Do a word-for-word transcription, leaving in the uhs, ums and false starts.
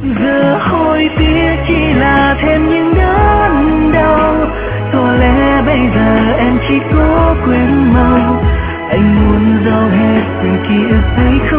Giờ hối tiếc chỉ là thêm những đớn đau. Có lẽ bây giờ em chỉ có quên mau. Anh muốn dao hết từng ký ức ấy không